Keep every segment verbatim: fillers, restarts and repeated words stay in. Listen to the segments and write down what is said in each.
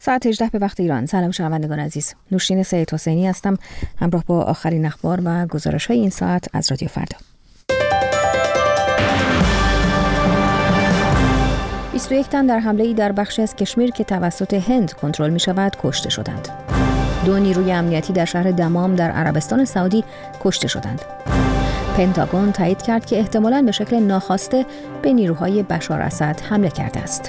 ساعت هجده به وقت ایران. سلام شنوندگان عزیز. نوشین سید حسینی هستم، همراه با آخرین اخبار و گزارش‌های این ساعت از رادیو فردا. بیست و یک تن در حمله‌ای در بخشی از کشمیر که توسط هند کنترل می‌شود کشته شدند. دو نیروی امنیتی در شهر دمام در عربستان سعودی کشته شدند. پنتاگون تایید کرد که احتمالاً به شکل ناخواسته به نیروهای بشار اسد حمله کرده است.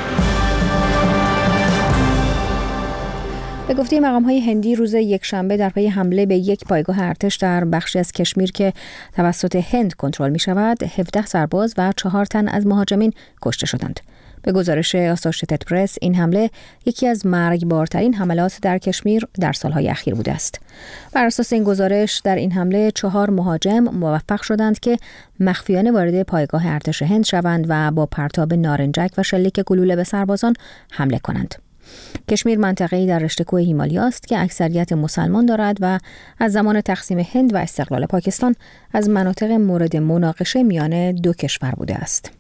به گفته مقام‌های هندی روز یکشنبه در پی حمله به یک پایگاه ارتش در بخشی از کشمیر که توسط هند کنترل می‌شود، هفده سرباز و چهار تن از مهاجمین کشته شدند. به گزارش آسوشییتد پرس، این حمله یکی از مرگبارترین حملات در کشمیر در سالهای اخیر بوده است. بر اساس این گزارش، در این حمله چهار مهاجم موفق شدند که مخفیانه وارد پایگاه ارتش هند شوند و با پرتاب نارنجک و شلیک گلوله به سربازان حمله کنند. کشمیر منطقه‌ای در رشته کوه هیمالیا است که اکثریت مسلمان دارد و از زمان تقسیم هند و استقلال پاکستان از مناطق مورد مناقشه میان دو کشور بوده است.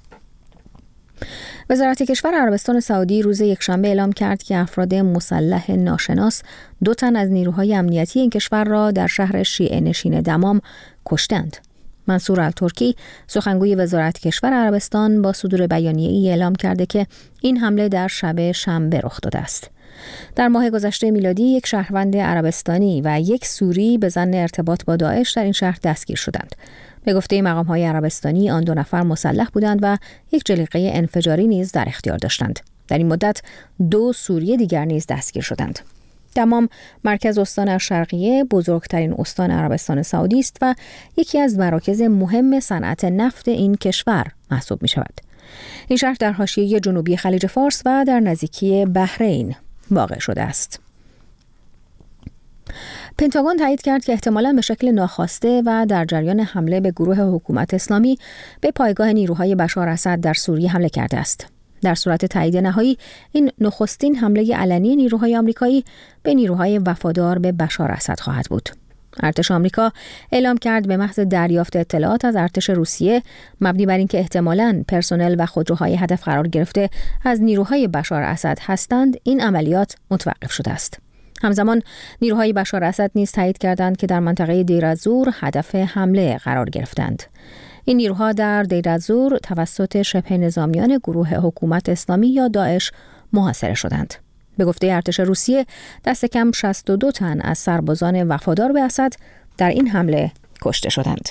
وزارت کشور عربستان سعودی روز یکشنبه اعلام کرد که افراد مسلح ناشناس دو تن از نیروهای امنیتی این کشور را در شهر شیعه نشین دمام کشتند. منصور الترکی، سخنگوی وزارت کشور عربستان، با صدور بیانیه‌ای اعلام کرده که این حمله در شب شنبه رخ داده است. در ماه گذشته میلادی یک شهروند عربستانی و یک سوری به ظن ارتباط با داعش در این شهر دستگیر شدند. به گفته مقام‌های عربستانی، آن دو نفر مسلح بودند و یک جلیقه انفجاری نیز در اختیار داشتند. در این مدت دو سوری دیگر نیز دستگیر شدند. دمام مرکز استان الشرقیه، بزرگترین استان عربستان سعودی است و یکی از مراکز مهم صنعت نفت این کشور محسوب می شود. این شهر در حاشیه جنوبی خلیج فارس و در نزدیکی بحرین واقع شده است. پنتاگون تایید کرد که احتمالاً به شکل ناخواسته و در جریان حمله به گروه حکومت اسلامی به پایگاه نیروهای بشار اسد در سوریه حمله کرده است. در صورت تایید نهایی، این نخستین حمله علنی نیروهای آمریکایی به نیروهای وفادار به بشار اسد خواهد بود. ارتش آمریکا اعلام کرد به محض دریافت اطلاعات از ارتش روسیه مبنی بر اینکه احتمالاً پرسنل و خودروهای هدف قرار گرفته از نیروهای بشار اسد هستند، این عملیات متوقف شده است. همزمان نیروهای بشار اسد نیز تایید کردند که در منطقه دیر الزور هدف حمله قرار گرفتند. این نیروها در دیر الزور توسط شبه نظامیان گروه حکومت اسلامی یا داعش محاصره شدند. به گفته ارتش روسیه، دست کم شصت و دو تن از سربازان وفادار به اسد در این حمله کشته شدند.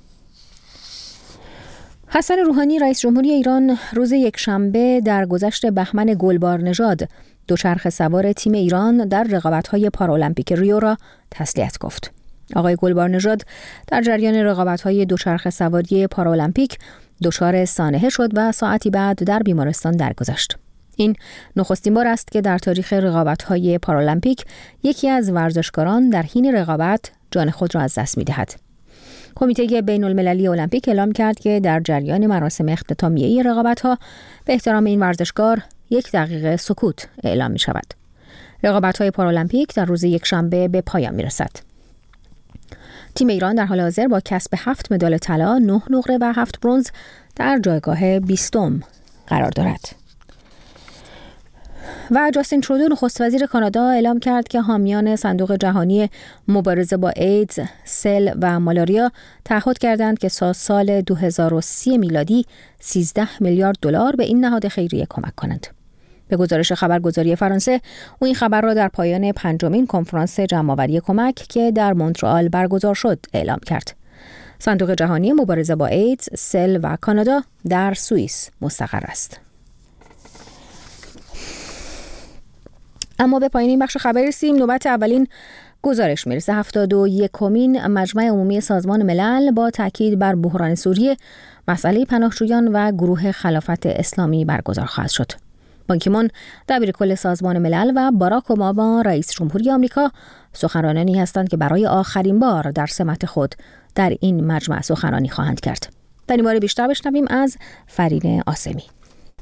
حسن روحانی، رئیس جمهوری ایران، روز یکشنبه در گذشت بهمن گلبارنژاد دوچرخه سوار تیم ایران در رقابت‌های پارالمپیک ریو را تسلیت گفت. آقای گلبارنژاد در جریان رقابت‌های دوچرخه سواری پارالمپیک دچار سانحه شد و ساعتی بعد در بیمارستان درگذشت. این نخستین بار است که در تاریخ رقابت‌های پارالمپیک یکی از ورزشکاران در حین رقابت جان خود را از دست می‌دهد. کمیته بین‌المللی المپیک اعلام کرد که در جریان مراسم اختتامیه رقابت‌ها به احترام این ورزشکار یک دقیقه سکوت اعلام می‌شود. رقابت‌های پارالمپیک در روز یکشنبه به پایان می‌رسد. تیم ایران در حال حاضر با کسب هفت مدال طلا، نه نقره و هفت برنز در جایگاه بیستم قرار دارد. و جاستین ترودو، نخست وزیر کانادا، اعلام کرد که حامیان صندوق جهانی مبارزه با ایدز، سل و مالاریا تعهد کردند که تا سال دو هزار و سی میلادی سیزده میلیارد دلار به این نهاد خیریه کمک کنند. به گزارش خبرگزاری فرانسه، او این خبر را در پایان پنجمین کنفرانس جمع‌آوری کمک که در مونترآل برگزار شد اعلام کرد. صندوق جهانی مبارزه با ایدز، سل و کانادا در سوئیس مستقر است. اما به پایان این بخش خبر رسیم. نوبت اولین گزارش میرسه. هفتاد و یکمین مجمع عمومی سازمان ملل با تاکید بر بحران سوریه، مسئله پناهجویان و گروه خلافت اسلامی برگزار خواهد شد. بان کی مون، دبیر کل سازمان ملل، و باراک اوباما، رئیس جمهوری آمریکا، سخنرانانی هستند که برای آخرین بار در سمت خود در این مجمع سخنرانی خواهند کرد. در این باره بیشتر بشنویم از فرین آسمی.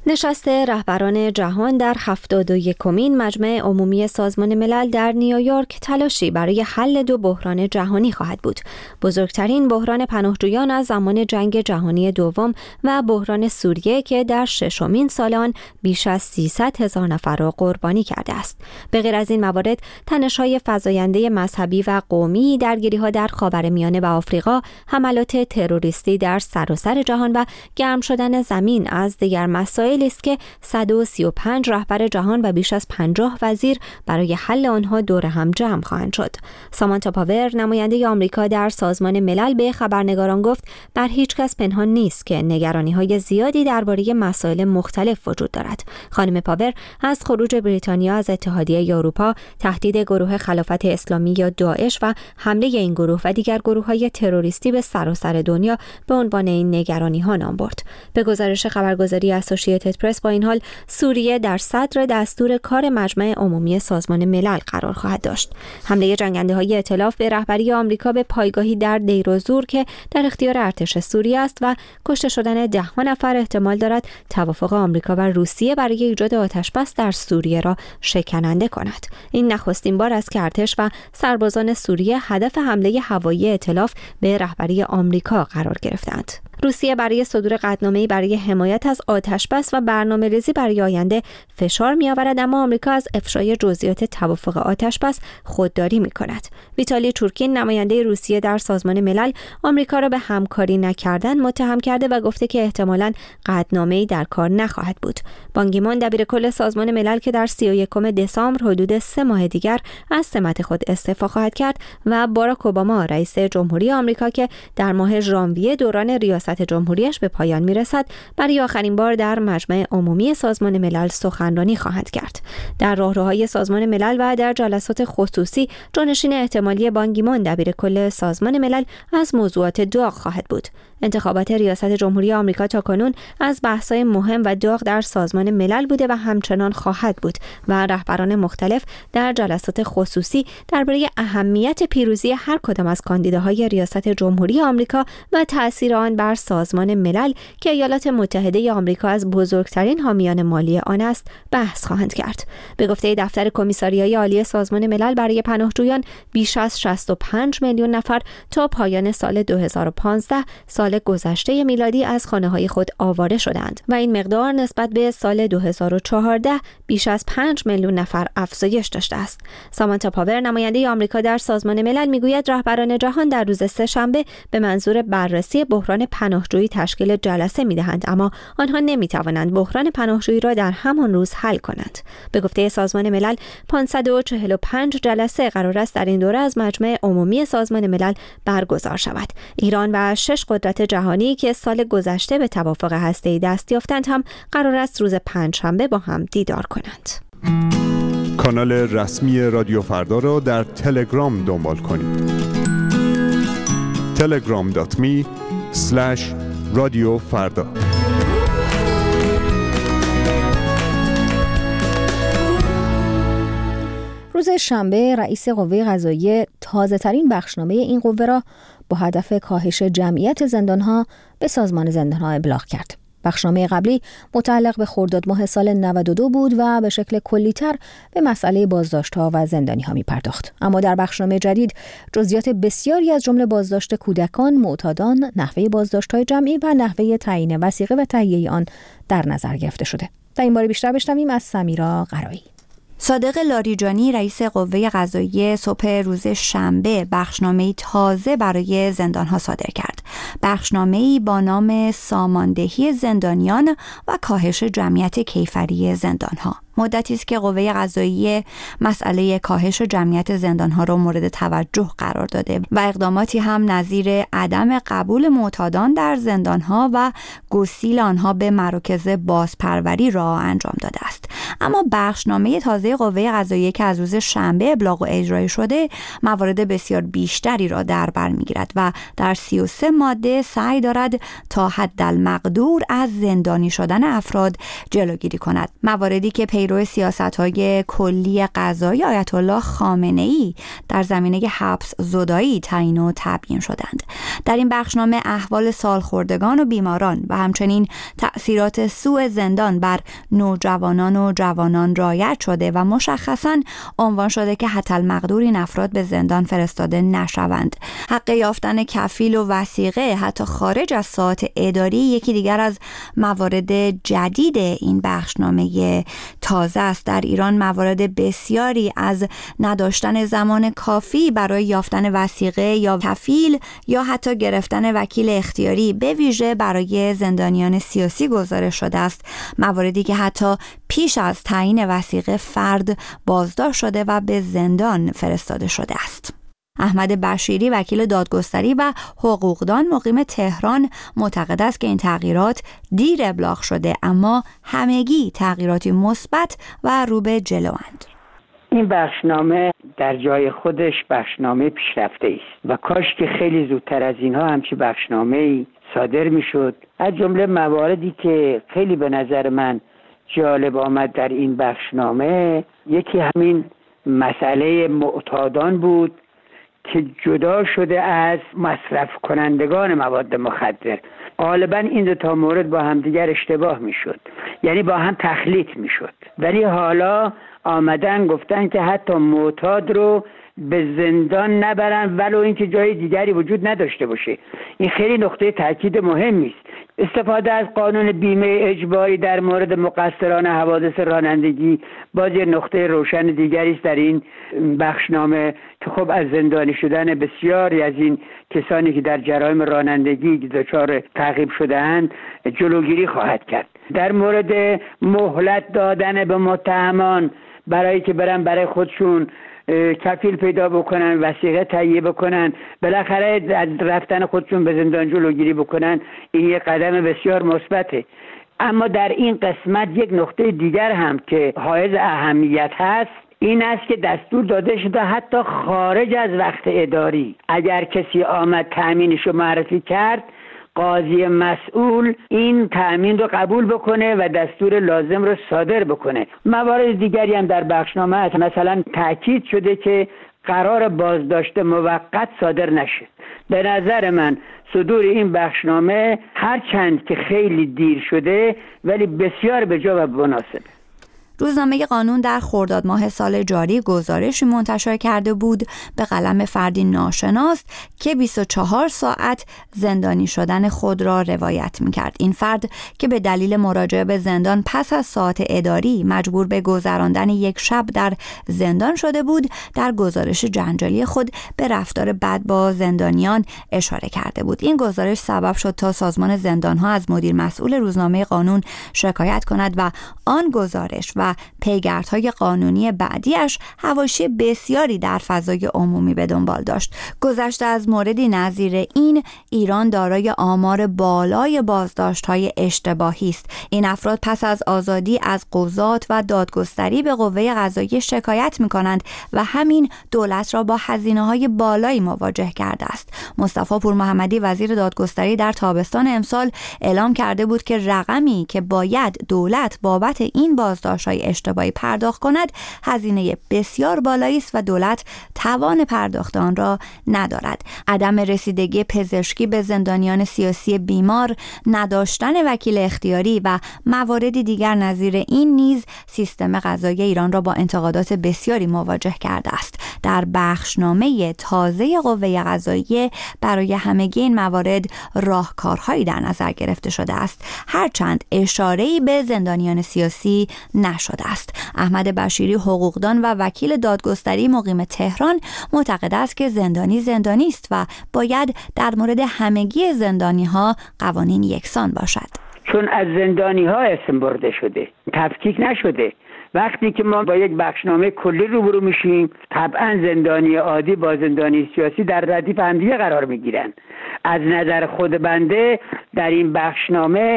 نشست رهبران جهان در هفتاد و یکمین مجمع عمومی سازمان ملل در نیویورک تلاشی برای حل دو بحران جهانی خواهد بود. بزرگترین بحران پناهجویان از زمان جنگ جهانی دوم و بحران سوریه که در ششمین سال آن بیش از سیصد هزار نفر را قربانی کرده است. به غیر از این موارد، تنش‌های فزاینده مذهبی و قومی، درگیری‌ها در خاورمیانه و آفریقا، حملات تروریستی در سراسر جهان و گرم شدن زمین از دیگر مسائل است که صد و سی و پنج رهبر جهان و بیش از پنجاه وزیر برای حل آنها دور هم جمع خواهند شد. سامانتا پاور، نماینده آمریکا در سازمان ملل، به خبرنگاران گفت بر هیچ کس پنهان نیست که نگرانی‌های زیادی درباره مسائل مختلف وجود دارد. خانم پاور از خروج بریتانیا از اتحادیه اروپا، تهدید گروه خلافت اسلامی یا داعش و حمله این گروه و دیگر گروه‌های تروریستی به سراسر دنیا به عنوان این نگرانی‌ها نام برد. به گزارش خبرگزاری اسوسییتد پرس، با این حال سوریه در صدر دستور کار مجمع عمومی سازمان ملل قرار خواهد داشت. حمله جنگنده‌های ائتلاف به رهبری آمریکا به پایگاهی در دیر الزور که در اختیار ارتش سوریه است و کشته شدن ده ها نفر احتمال دارد توافق آمریکا و روسیه برای ایجاد آتش‌بس در سوریه را شکننده کند. این نخستین بار است که ارتش و سربازان سوریه هدف حمله هوایی ائتلاف به رهبری آمریکا قرار گرفتند. روسیه برای صدور قطعنامه‌ای برای حمایت از آتش‌بس و برنامه‌ریزی برای آینده فشار می‌آورد، اما آمریکا از افشای جزئیات توافق آتش‌بس خودداری می‌کند. ویتالی چورکین، نماینده روسیه در سازمان ملل، آمریکا را به همکاری نکردن متهم کرده و گفته که احتمالاً قطعنامه‌ای در کار نخواهد بود. بان کی مون، دبیرکل سازمان ملل، که در سی و یکم دسامبر حدود سه ماه دیگر از سمت خود استعفا خواهد کرد، و باراک اوباما، رئیس جمهوری آمریکا، که در ماه ژانویه دوران ریاست جمهوریش به پایان میرسد، برای آخرین بار در مجمع عمومی سازمان ملل سخنرانی خواهد کرد. در راهروهای سازمان ملل و در جلسات خصوصی، جانشین احتمالی بان کی مون، دبیرکل سازمان ملل، از موضوعات داغ خواهد بود. انتخابات ریاست جمهوری آمریکا تاکنون از بحث‌های مهم و داغ در سازمان ملل بوده و همچنان خواهد بود و رهبران مختلف در جلسات خصوصی درباره اهمیت پیروزی هر کدام از کاندیداهای ریاست جمهوری آمریکا و تأثیر آن بر سازمان ملل که ایالات متحده آمریکا از بزرگترین حامیان مالی آن است بحث خواهند کرد. به گفته دفتر کمیساریای عالی سازمان ملل برای پناهجویان، بیش از شصت و پنج میلیون نفر تا پایان سال دو هزار و پانزده، سال گذشته میلادی، از خانه‌های خود آواره شدند و این مقدار نسبت به سال دو هزار و چهارده بیش از پنج میلیون نفر افزایش داشته است. سامانتا پاور، نماینده آمریکا در سازمان ملل، میگوید رهبران جهان در روز سه‌شنبه به منظور بررسی بحران پناهجویی تشکیل جلسه می‌دهند، اما آنها نمی‌توانند بحران پناهجویی را در همان روز حل کنند. به گفته سازمان ملل، پانصد و چهل و پنج جلسه قرار است در این دوره از مجمع عمومی سازمان ملل برگزار شود. ایران و شش قدرت جهانی که سال گذشته به توافق هسته‌ای دست یافتند هم قرار است روز پنجشنبه با هم دیدار کنند. کانال رسمی رادیو فردا را در تلگرام دنبال کنید. تلگرام دات می اسلش رادیو فردا. روز شنبه رئیس قوه قضاییه تازه‌ترین بخشنامه این قوه را با هدف کاهش جمعیت زندان‌ها به سازمان زندان‌ها ابلاغ کرد. بخشنامه قبلی متعلق به خرداد ماه سال نود و دو بود و به شکل کلی‌تر به مسئله بازداشت‌ها و زندانی‌ها می‌پرداخت. اما در بخشنامه جدید جزئیات بسیاری از جمله بازداشت کودکان، معتادان، نحوه بازداشت‌های جمعی و نحوه تعیین وثیقه و تهیه آن در نظر گرفته شده. در این باره بیشتر بشنویم از سمیرا قرایی. صادق لاریجانی، رئیس قوه قضاییه، صبح روز شنبه بخشنامه‌ای تازه برای زندان‌ها صادر کرد. بخشنامه‌ای با نام ساماندهی زندانیان و کاهش جمعیت کیفری زندان‌ها. مدتی است که قوه قضاییه مسئله کاهش جمعیت زندان‌ها را مورد توجه قرار داده و اقداماتی هم نظیر عدم قبول معتادان در زندان‌ها و گسیل آنها به مراکز بازپروری را انجام داده است. اما بخشنامه تازه قوه قضاییه که از روز شنبه ابلاغ و اجرای شده، موارد بسیار بیشتری را در بر می‌گیرد و در سی و سه ماده سعی دارد تا حدالمقدور از زندانی شدن افراد جلوگیری کند. مواردی که پیرو سیاست‌های کلی قضایی آیت الله خامنه‌ای در زمینه حبس زدایی تعیین و تبیین شدند. در این بخشنامه احوال سالخوردگان و بیماران و همچنین تأثیرات سوء زندان بر نوجوانان و جوانان رعایت شده و مشخصاً عنوان شده که حتی المقدور این افراد به زندان فرستاده نشوند. حق یافتن کفیل و وثیقه حتی خارج از ساعات اداری یکی دیگر از موارد جدید این بخشنامه تازه است. در ایران موارد بسیاری از نداشتن زمان کافی برای یافتن وثیقه یا کفیل یا حتی گرفتن وکیل اختیاری به ویژه برای زندانیان سیاسی گزارش شده است، مواردی که حتی پیش از تعیین وثیقه فرد بازداشت شده و به زندان فرستاده شده است. احمد بشیری وکیل دادگستری و حقوقدان مقیم تهران معتقد است که این تغییرات دیر ابلاغ شده اما همگی تغییراتی مثبت و رو به جلوند. این بخشنامه در جای خودش بخشنامه پیشرفته است و کاش که خیلی زودتر از اینها همچی بخشنامه‌ای صادر میشد. از جمله مواردی که خیلی به نظر من جالب آمد در این بخشنامه، یکی همین مسئله معتادان بود که جدا شده از مصرف کنندگان مواد مخدر. غالبا این دو تا مورد با همدیگر اشتباه میشد، یعنی با هم تخلیط میشد، ولی حالا آمدن گفتن که حتی معتاد رو به زندان نبرن ولو اینکه جای دیگری وجود نداشته باشه. این خیلی نقطه تاکید مهمی است. استفاده از قانون بیمه اجباری در مورد مقصران حوادث رانندگی باز یه نقطه روشن دیگری است در این بخشنامه که خب از زندانی شدن بسیاری از این کسانی که در جرایم رانندگی دچار تعقیب شده‌اند جلوگیری خواهد کرد. در مورد مهلت دادن به متهمان برای که برن برای خودشون کفیل پیدا بکنن، وثیقه تهیه بکنن، بالاخره از رفتن خودشون به زندان جلوگیری بکنن، این یک قدم بسیار مثبته. اما در این قسمت یک نقطه دیگر هم که حائز اهمیت هست این است که دستور داده شده حتی خارج از وقت اداری اگر کسی آمد تأمینش رو معرفی کرد، قاضی مسئول این تأمین رو قبول بکنه و دستور لازم رو صادر بکنه. موارد دیگری هم در بخشنامه هست. مثلا تأکید شده که قرار بازداشت موقت صادر نشه. به نظر من صدور این بخشنامه هرچند که خیلی دیر شده ولی بسیار به جا و مناسبه. روزنامه قانون در خرداد ماه سال جاری گزارشی منتشر کرده بود به قلم فردی ناشناس که بیست و چهار ساعت زندانی شدن خود را روایت می‌کرد. این فرد که به دلیل مراجعه به زندان پس از ساعت اداری مجبور به گذراندن یک شب در زندان شده بود، در گزارش جنجالی خود به رفتار بد با زندانیان اشاره کرده بود. این گزارش سبب شد تا سازمان زندان‌ها از مدیر مسئول روزنامه قانون شکایت کند و آن گزارش و و پیگردهای قانونی بعدیش حواشی بسیاری در فضای عمومی به دنبال داشت. گذشته از موردی نظیر این، ایران دارای آمار بالای بازداشت‌های اشتباهی است. این افراد پس از آزادی از قضات و دادگستری به قوه قضاییه شکایت می‌کنند و همین دولت را با هزینه‌های بالایی مواجه کرده است. مصطفی پورمحمدی وزیر دادگستری در تابستان امسال اعلام کرده بود که رقمی که باید دولت بابت این بازداشت‌های اشتباهی پرداخت کند هزینه بسیار بالایی است و دولت توان پرداخت آن را ندارد. عدم رسیدگی پزشکی به زندانیان سیاسی بیمار، نداشتن وکیل اختیاری و مواردی دیگر نظیر این نیز سیستم قضایی ایران را با انتقادات بسیاری مواجه کرده است. در بخشنامه تازه قوه قضاییه برای همگی این موارد راهکارهایی در نظر گرفته شده است، هرچند اشاره‌ای به زندانیان سیاسی نشده است. احمد بشیری حقوقدان و وکیل دادگستری مقیم تهران معتقد است که زندانی زندانی است و باید در مورد همگی زندانی ها قوانین یکسان باشد. چون از زندانی ها اسم برده شده، تفکیک نشده. وقتی که ما با یک بخشنامه کلی روبرو میشیم، طبعا زندانی عادی با زندانی سیاسی در ردیف همدیگه قرار میگیرن. از نظر خود بنده در این بخشنامه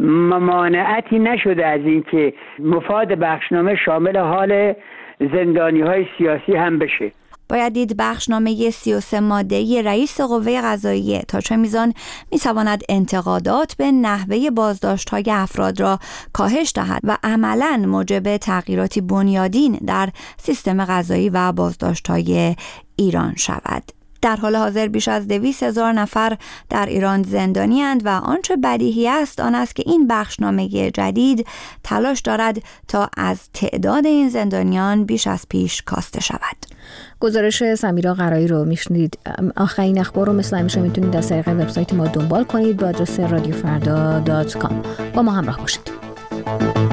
ممانعتی نشده از اینکه مفاد بخشنامه شامل حال زندانی های سیاسی هم بشه. باید دید بخشنامه سی و سه ماده‌ای رئیس قوه قضاییه تا چه میزان میتواند انتقادات به نحوه بازداشت‌های افراد را کاهش دهد و عملاً موجب تغییراتی بنیادین در سیستم قضایی و بازداشت‌های ایران شود. در حال حاضر بیش از دویست هزار نفر در ایران زندانی اند و آنچه بدیهی است آن است که این بخشنامه جدید تلاش دارد تا از تعداد این زندانیان بیش از پیش کاسته شود. گزارش سمیرا قرایی رو میشنید. آخرین اخبار رو مثل همیشه میتونید از طریق وبسایت ما دنبال کنید با آدرس رادیو فردا دات کام. با ما همراه باشید.